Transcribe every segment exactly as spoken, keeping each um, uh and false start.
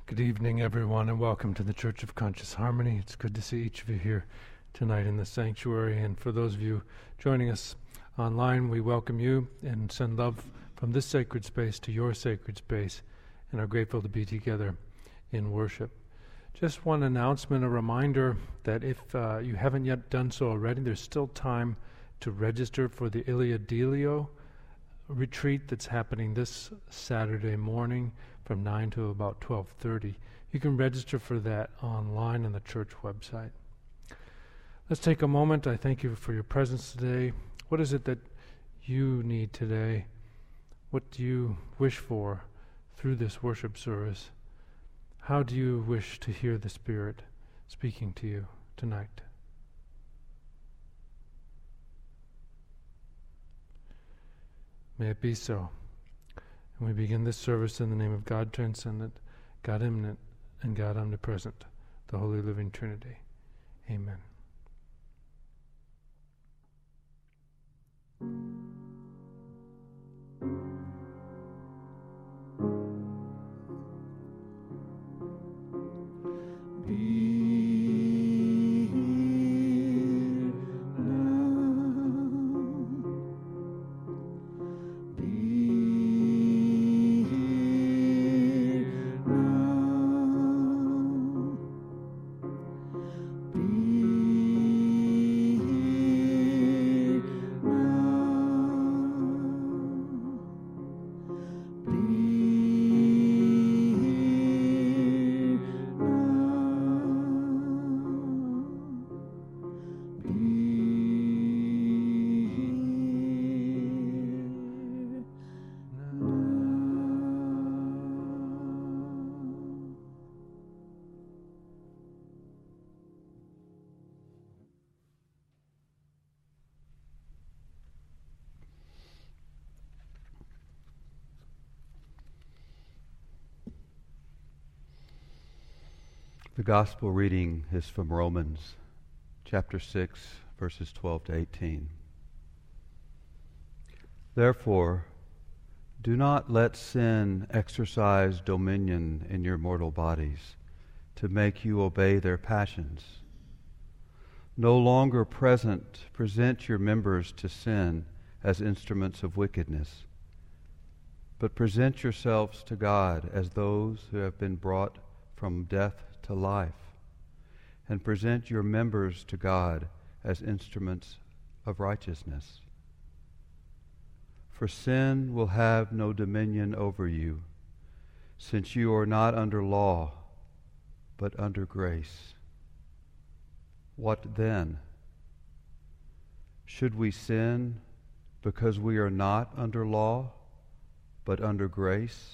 Good evening, everyone, and welcome to the Church of Conscious Harmony. It's good to see each of you here tonight in the sanctuary. And for those of you joining us online, we welcome you and send love from this sacred space to your sacred space, and are grateful to be together in worship. Just one announcement, a reminder that if uh, you haven't yet done so already, there's still time to register for the Ilia Delio retreat that's happening this Saturday morning from nine to about twelve thirty. You can register for that online on the church website. Let's take a moment. I thank you for your presence today. What is it that you need today? What do you wish for through this worship service? How do you wish to hear the Spirit speaking to you tonight? May it be so. And we begin this service in the name of God Transcendent, God Immanent, and God Omnipresent, the Holy Living Trinity. Amen. The Gospel reading is from Romans chapter six, verses twelve to eighteen. Therefore, do not let sin exercise dominion in your mortal bodies to make you obey their passions. No longer present, present your members to sin as instruments of wickedness, but present yourselves to God as those who have been brought from death to life, and present your members to God as instruments of righteousness. For sin will have no dominion over you, since you are not under law, but under grace. What then? Should we sin because we are not under law, but under grace?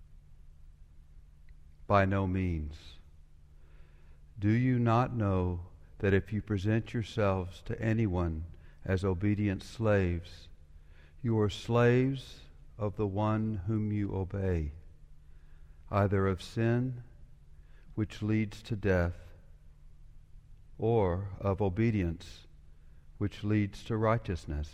By no means. Do you not know that if you present yourselves to anyone as obedient slaves, you are slaves of the one whom you obey, either of sin, which leads to death, or of obedience, which leads to righteousness?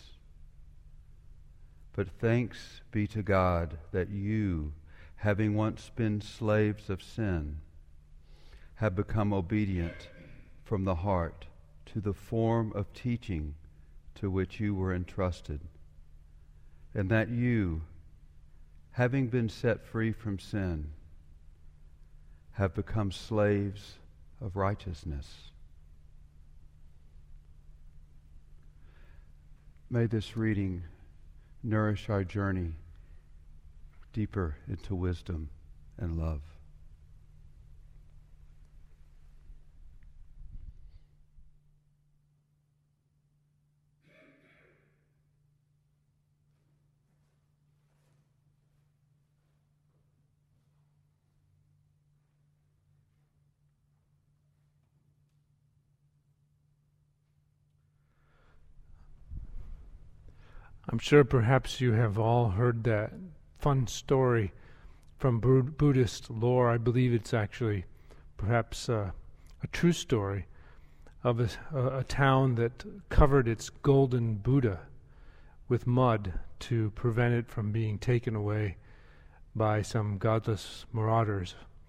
But thanks be to God that you, having once been slaves of sin, have become obedient from the heart to the form of teaching to which you were entrusted, and that you, having been set free from sin, have become slaves of righteousness. May this reading nourish our journey deeper into wisdom and love. I'm sure perhaps you have all heard that fun story from Bu- Buddhist lore. I believe it's actually perhaps uh, a true story of a, a, a town that covered its golden Buddha with mud to prevent it from being taken away by some godless marauders.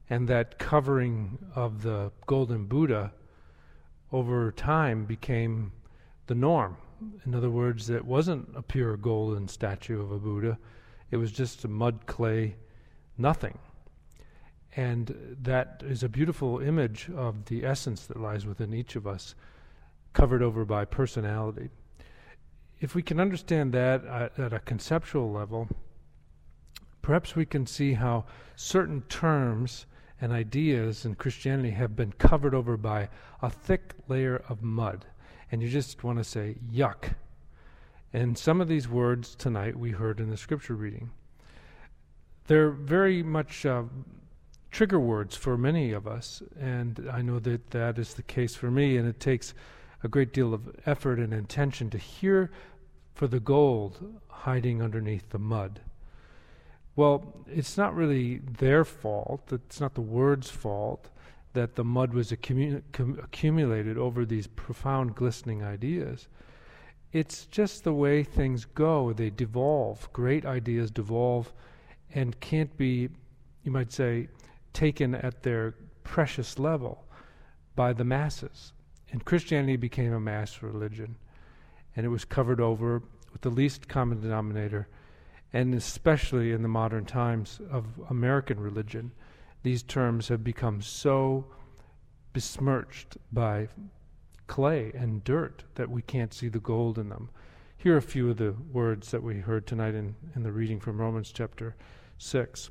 And that covering of the golden Buddha over time became the norm. In other words, it wasn't a pure golden statue of a Buddha. It was just a mud clay nothing. And that is a beautiful image of the essence that lies within each of us, covered over by personality. If we can understand that at, at a conceptual level, perhaps we can see how certain terms and ideas in Christianity have been covered over by a thick layer of mud. And you just want to say, yuck. And some of these words tonight we heard in the scripture reading. They're very much uh, trigger words for many of us, and I know that that is the case for me, and it takes a great deal of effort and intention to hear for the gold hiding underneath the mud. Well, it's not really their fault, it's not the word's fault that the mud was accumu- com- accumulated over these profound glistening ideas. It's just the way things go. They devolve. Great ideas devolve and can't be, you might say, taken at their precious level by the masses. And Christianity became a mass religion, and it was covered over with the least common denominator, and especially in the modern times of American religion, these terms have become so besmirched by clay and dirt that we can't see the gold in them. Here are a few of the words that we heard tonight in, in the reading from Romans chapter six.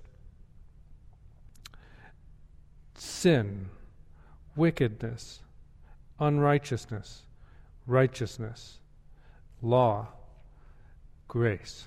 Sin, wickedness, unrighteousness, righteousness, law, grace.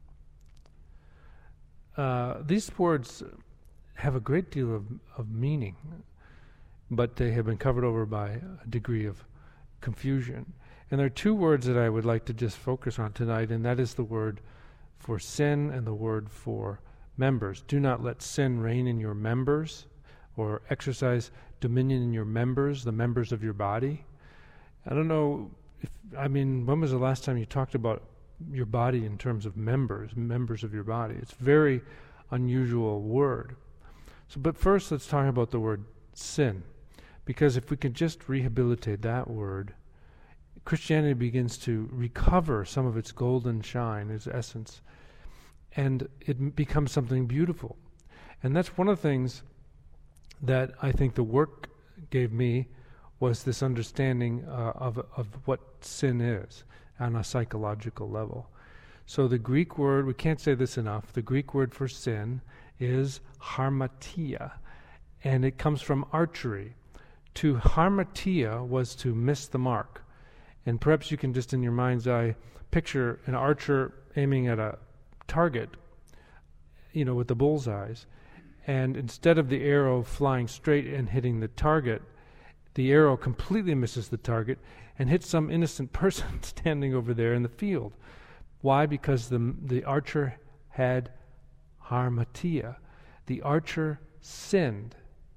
Uh, these words have a great deal of, of meaning, but they have been covered over by a degree of confusion. And there are two words that I would like to just focus on tonight, and that is the word for sin and the word for members. Do not let sin reign in your members, or exercise dominion in your members, the members of your body. I don't know, if I mean, when was the last time you talked about your body in terms of members, members of your body? It's a very unusual word. So, but first let's talk about the word sin, because if we can just rehabilitate that word, Christianity begins to recover some of its golden shine, its essence, and it m- becomes something beautiful. And that's one of the things that I think the work gave me, was this understanding uh, of of what sin is on a psychological level. So the Greek word, we can't say this enough, the Greek word for sin is harmatia, and it comes from archery. To harmatia was to miss the mark. And perhaps you can just in your mind's eye picture an archer aiming at a target, you know, with the bullseyes. And instead of the arrow flying straight and hitting the target, the arrow completely misses the target and hits some innocent person standing over there in the field. Why? Because the the archer had harmatia. The archer sinned.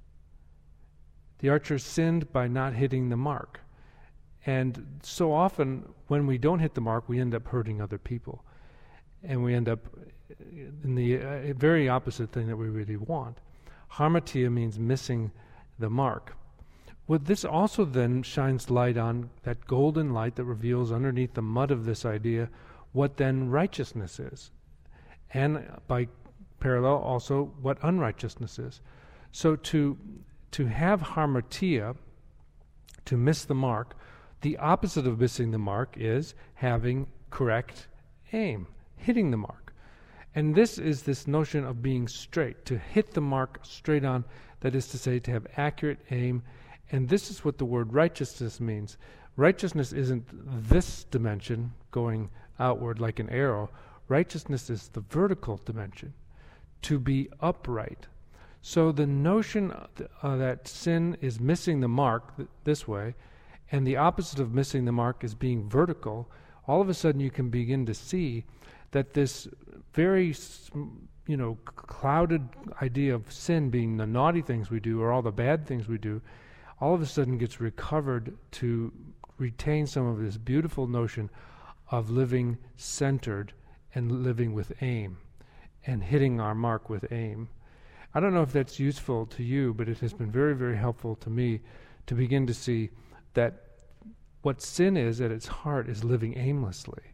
The archer sinned by not hitting the mark. And so often when we don't hit the mark, we end up hurting other people. And we end up in the uh, very opposite thing that we really want. Harmatia means missing the mark. Well, this also then shines light on that golden light that reveals underneath the mud of this idea what then righteousness is. And by parallel also what unrighteousness is. So to to have harmatia, to miss the mark, the opposite of missing the mark is having correct aim, hitting the mark. And this is this notion of being straight, to hit the mark straight on, that is to say, to have accurate aim. And this is what the word righteousness means. Righteousness isn't this dimension going outward like an arrow. Righteousness is the vertical dimension, to be upright. So the notion uh, that sin is missing the mark th- this way, and the opposite of missing the mark is being vertical, all of a sudden you can begin to see that this very, you know, clouded idea of sin being the naughty things we do or all the bad things we do, all of a sudden gets recovered to retain some of this beautiful notion of living centered and living with aim and hitting our mark with aim. I don't know if that's useful to you, but it has been very, very helpful to me to begin to see that what sin is at its heart is living aimlessly.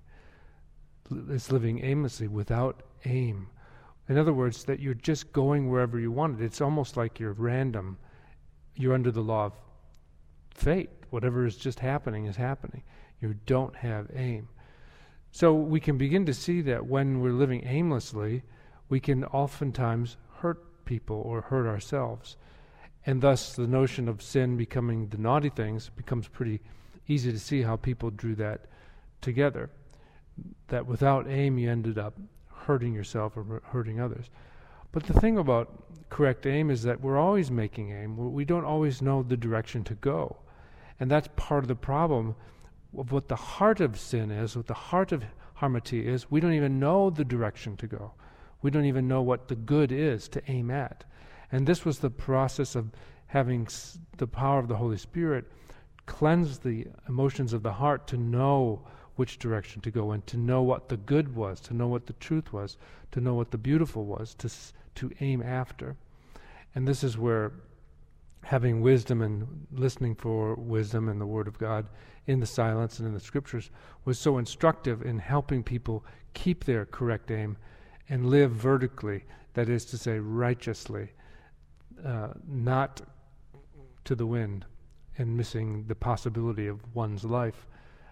It's living aimlessly without aim. In other words, that you're just going wherever you want it. It's almost like you're random. You're under the law of fate. Whatever is just happening is happening. You don't have aim. So we can begin to see that when we're living aimlessly, we can oftentimes hurt people or hurt ourselves. And thus the notion of sin becoming the naughty things becomes pretty easy to see how people drew that together. That without aim you ended up hurting yourself or hurting others. But the thing about correct aim is that we're always making aim. We don't always know the direction to go. And that's part of the problem of what the heart of sin is, what the heart of harmony is. We don't even know the direction to go. We don't even know what the good is to aim at. And this was the process of having s- the power of the Holy Spirit cleanse the emotions of the heart to know which direction to go in, to know what the good was, to know what the truth was, to know what the beautiful was, to s- to aim after. And this is where having wisdom and listening for wisdom and the Word of God in the silence and in the Scriptures was so instructive in helping people keep their correct aim and live vertically, that is to say, righteously, uh, not to the wind and missing the possibility of one's life,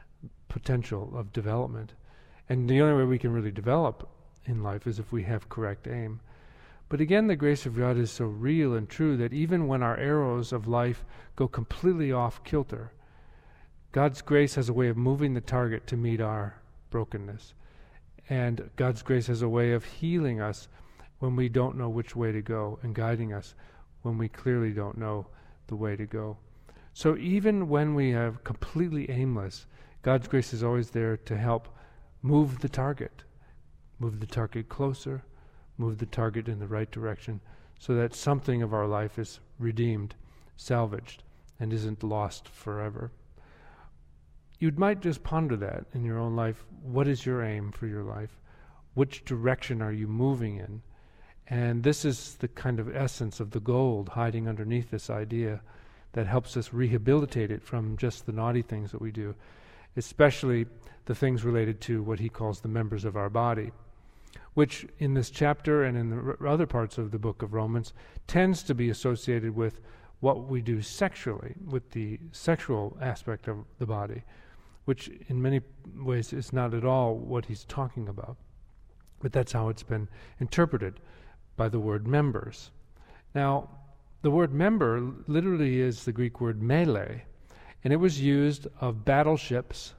potential of development. And the only way we can really develop in life is if we have correct aim. But again, the grace of God is so real and true that even when our arrows of life go completely off kilter, God's grace has a way of moving the target to meet our brokenness. And God's grace has a way of healing us when we don't know which way to go and guiding us when we clearly don't know the way to go. So even when we are completely aimless, God's grace is always there to help move the target, move the target closer, move the target in the right direction so that something of our life is redeemed, salvaged, and isn't lost forever. You might just ponder that in your own life. What is your aim for your life? Which direction are you moving in? And this is the kind of essence of the gold hiding underneath this idea that helps us rehabilitate it from just the naughty things that we do, especially the things related to what he calls the members of our body, which in this chapter and in the r- other parts of the book of Romans tends to be associated with what we do sexually, with the sexual aspect of the body, which in many ways is not at all what he's talking about. But that's how it's been interpreted by the word members. Now, the word member literally is the Greek word mele, and it was used of battleships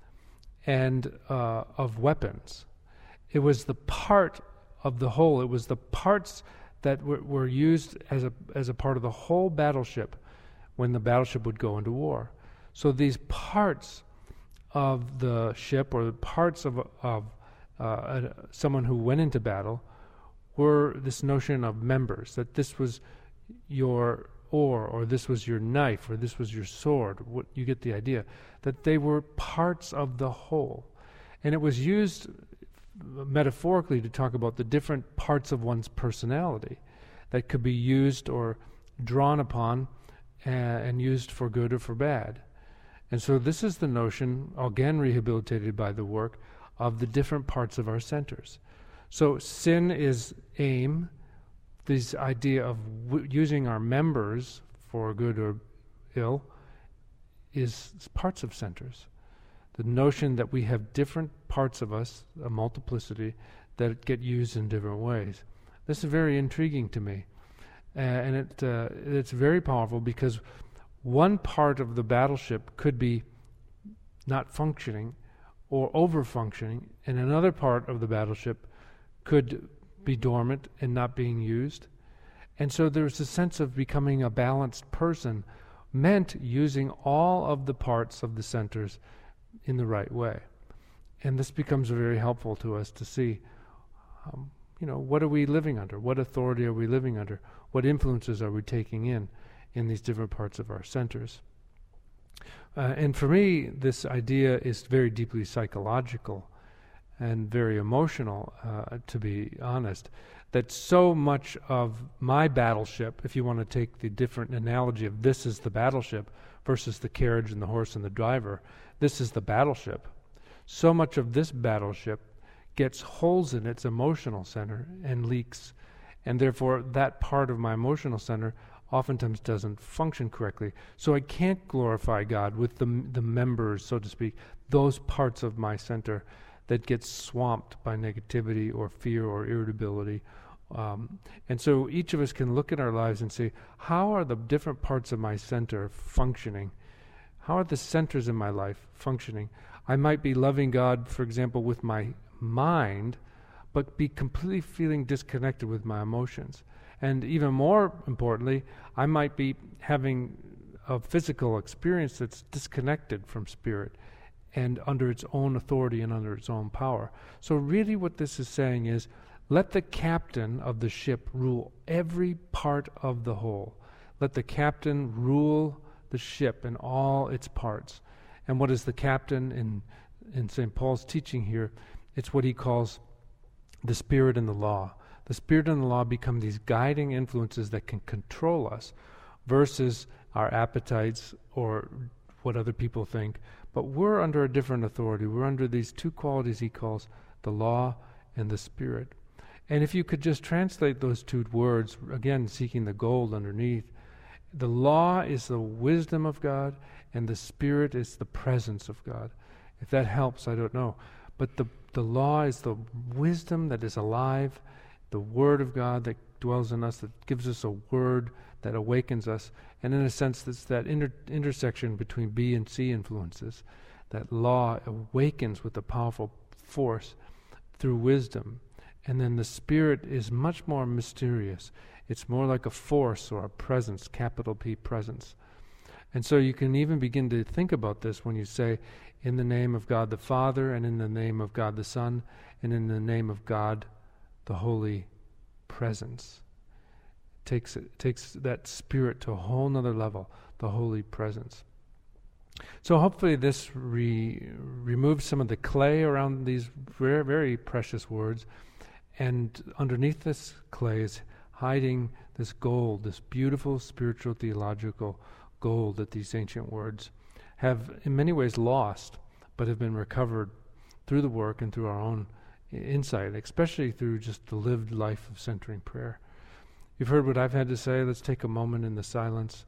and uh, of weapons. It was the part of the whole. It was the parts that were, were used as a as a part of the whole battleship when the battleship would go into war. So these parts of the ship, or the parts of of uh, uh, someone who went into battle, were this notion of members, that this was your oar, or this was your knife, or this was your sword. What, you get the idea, that they were parts of the whole. And it was used metaphorically to talk about the different parts of one's personality that could be used or drawn upon uh, and used for good or for bad. And so this is the notion, again rehabilitated by the work, of the different parts of our centers. So sin is aim, this idea of w- using our members for good or ill is parts of centers. The notion that we have different parts of us, a multiplicity, that get used in different ways. This is very intriguing to me. Uh, and it uh, it's very powerful because one part of the battleship could be not functioning or over-functioning, and another part of the battleship could be dormant and not being used. And so there's a sense of becoming a balanced person meant using all of the parts of the centers in the right way. And this becomes very helpful to us to see, um, you know, what are we living under? What authority are we living under? What influences are we taking in in these different parts of our centers? Uh, and for me, this idea is very deeply psychological. and very emotional, uh, to be honest, that so much of my battleship, if you want to take the different analogy of this is the battleship versus the carriage and the horse and the driver, this is the battleship. So much of this battleship gets holes in its emotional center and leaks, and therefore that part of my emotional center oftentimes doesn't function correctly. So I can't glorify God with the the members, so to speak, those parts of my center that get swamped by negativity or fear or irritability. Um, and so each of us can look at our lives and say, how are the different parts of my center functioning? How are the centers in my life functioning? I might be loving God, for example, with my mind, but be completely feeling disconnected with my emotions. And even more importantly, I might be having a physical experience that's disconnected from spirit and under its own authority and under its own power. So really what this is saying is, let the captain of the ship rule every part of the whole. Let the captain rule the ship in all its parts. And what is the captain in, in Saint Paul's teaching here? It's what he calls the Spirit and the law. The Spirit and the law become these guiding influences that can control us versus our appetites or what other people think. But we're under a different authority. We're under these two qualities he calls the law and the Spirit. And if you could just translate those two words, again, seeking the gold underneath, the law is the wisdom of God, and the Spirit is the presence of God. If that helps, I don't know. But the, the law is the wisdom that is alive, the Word of God that dwells in us, that gives us a word that awakens us. And in a sense, it's that inter- intersection between B and C influences. That law awakens with a powerful force through wisdom. And then the Spirit is much more mysterious. It's more like a force or a presence, capital P presence. And so you can even begin to think about this when you say, in the name of God the Father, and in the name of God the Son, and in the name of God the Holy Presence. It takes, it takes that Spirit to a whole nother level, the Holy Presence. So hopefully this re- removes some of the clay around these very, very precious words, and underneath this clay is hiding this gold, this beautiful spiritual theological gold that these ancient words have in many ways lost, but have been recovered through the work and through our own insight, especially through just the lived life of centering prayer. You've heard what I've had to say. Let's take a moment in the silence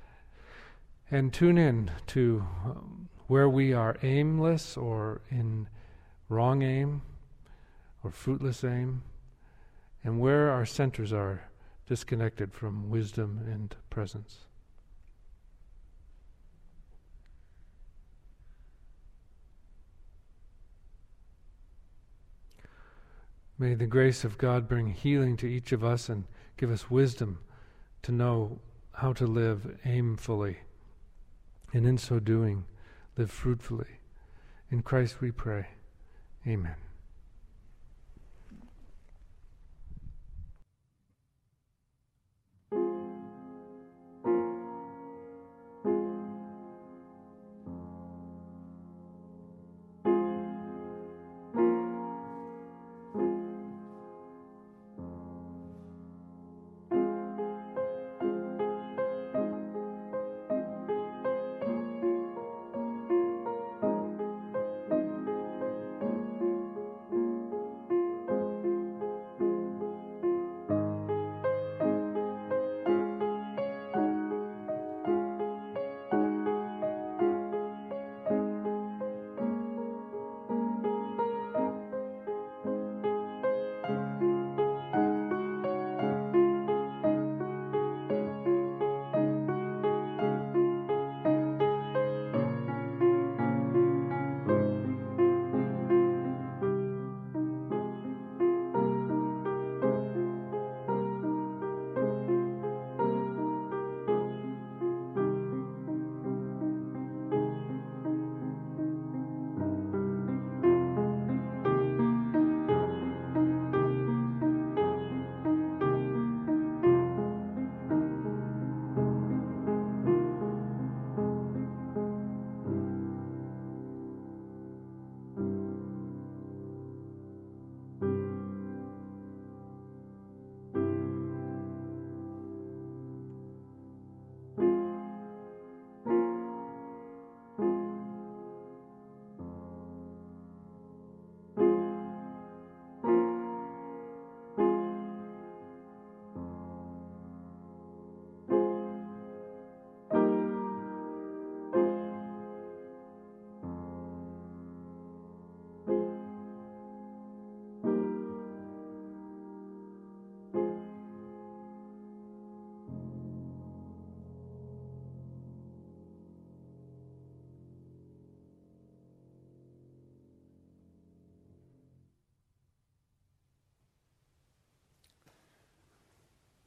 and tune in to um, where we are aimless or in wrong aim or fruitless aim, and where our centers are disconnected from wisdom and presence. May the grace of God bring healing to each of us and give us wisdom to know how to live aimfully, and in so doing, live fruitfully. In Christ we pray. Amen.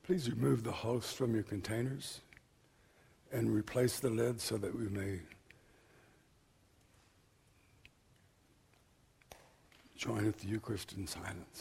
Please remove the host from your containers and replace the lid so that we may join at the Eucharist in silence.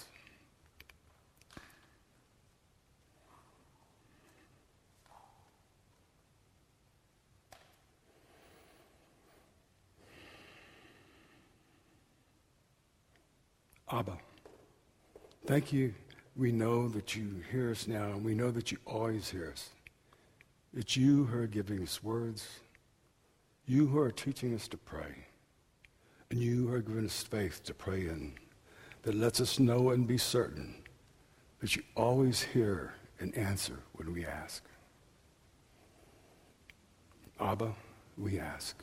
Abba, thank you. We know that you hear us now, and we know that you always hear us. It's you who are giving us words, you who are teaching us to pray, and you who are giving us faith to pray in, that lets us know and be certain that you always hear and answer when we ask. Abba, we ask.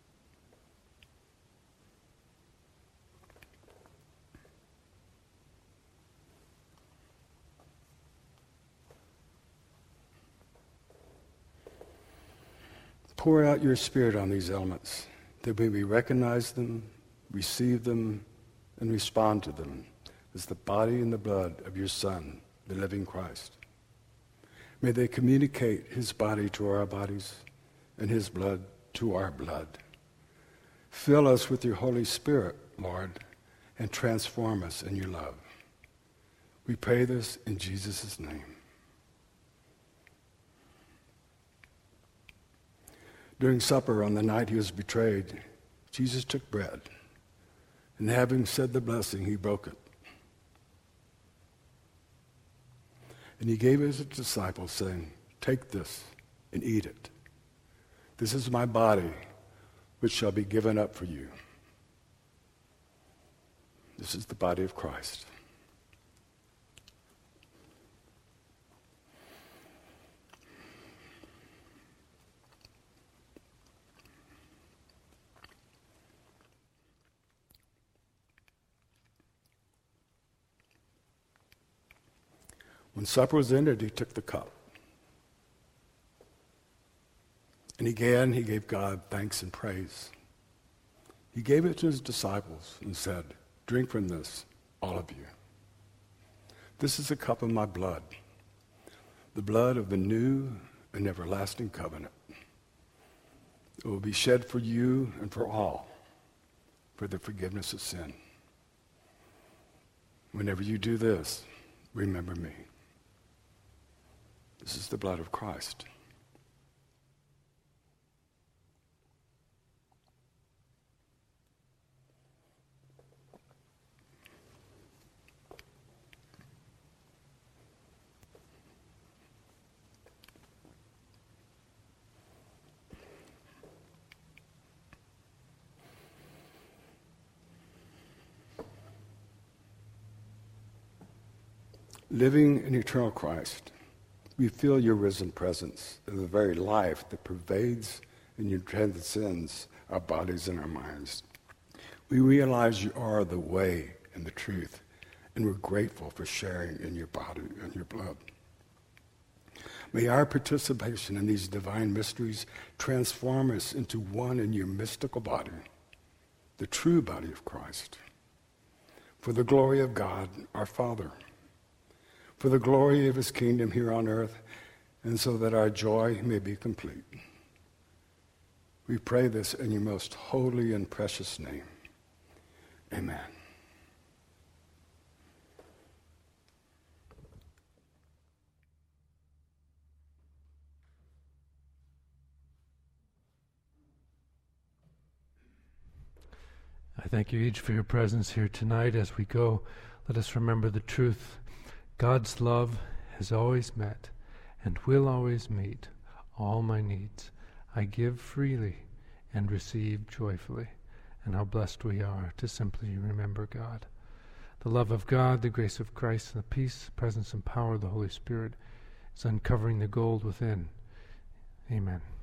Pour out your Spirit on these elements, that we may recognize them, receive them, and respond to them as the body and the blood of your Son, the living Christ. May they communicate his body to our bodies and his blood to our blood. Fill us with your Holy Spirit, Lord, and transform us in your love. We pray this in Jesus' name. During supper on the night he was betrayed, Jesus took bread, and having said the blessing, he broke it. And he gave it to his disciples, saying, "Take this and eat it. This is my body, which shall be given up for you." This is the body of Christ. When supper was ended, he took the cup. And again, he gave God thanks and praise. He gave it to his disciples and said, "Drink from this, all of you. This is a cup of my blood, the blood of the new and everlasting covenant. It will be shed for you and for all for the forgiveness of sin. Whenever you do this, remember me." This is the blood of Christ. Living in eternal Christ, we feel your risen presence in the very life that pervades and transcends our bodies and our minds. We realize you are the way and the truth, and we're grateful for sharing in your body and your blood. May our participation in these divine mysteries transform us into one in your mystical body, the true body of Christ, for the glory of God, our Father, for the glory of his kingdom here on earth, and so that our joy may be complete. We pray this in your most holy and precious name. Amen. I thank you each for your presence here tonight. As we go, let us remember the truth. God's love has always met and will always meet all my needs. I give freely and receive joyfully. And how blessed we are to simply remember God. The love of God, the grace of Christ, and the peace, presence, and power of the Holy Spirit is uncovering the gold within. Amen.